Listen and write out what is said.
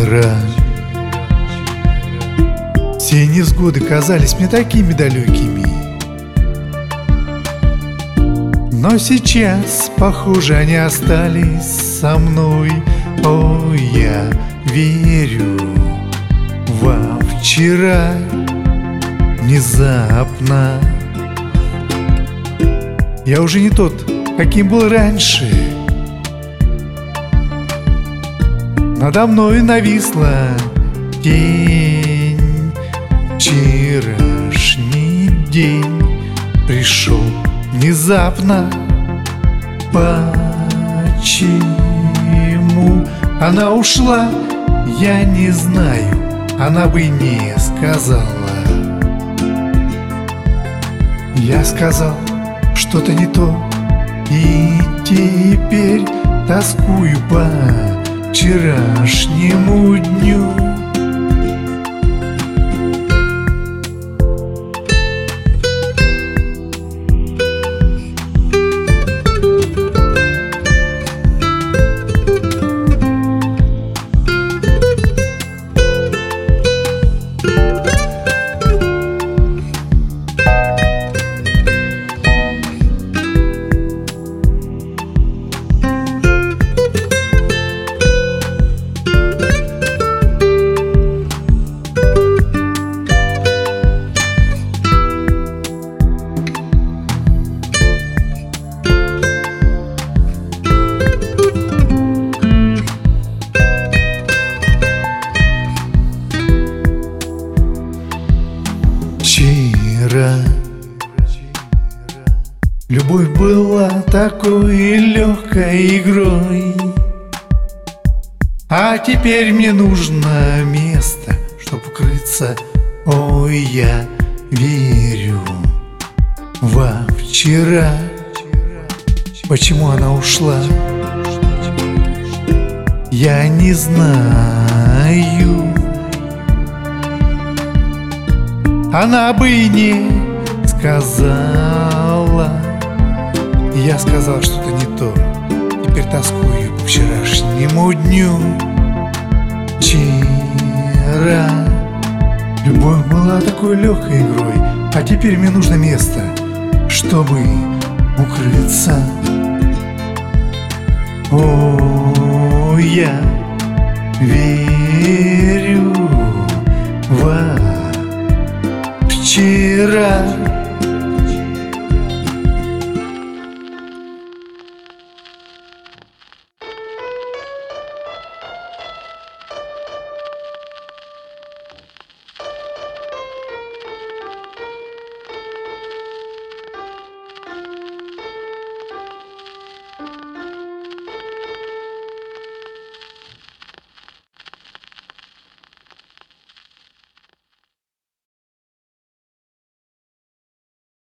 Вчера все невзгоды казались мне такими далекими, но сейчас, похоже, они остались со мной. О, я верю во вчера. Внезапно я уже не тот, каким был раньше. Надо мной нависла тень. Вчерашний день пришел внезапно. Почему она ушла, я не знаю, она бы не сказала. Я сказал что-то не то, и теперь тоскую по вчерашнему дню. Вчера любовь была такой легкой игрой, а теперь мне нужно место, чтоб укрыться. Ой, я верю во вчера. Почему она ушла, я не знаю. Она бы и не сказала. Я сказал что-то не то, теперь тоскую по вчерашнему дню. Вчера любовь была такой легкой игрой, а теперь мне нужно место, чтобы укрыться. О, я верю во вчера.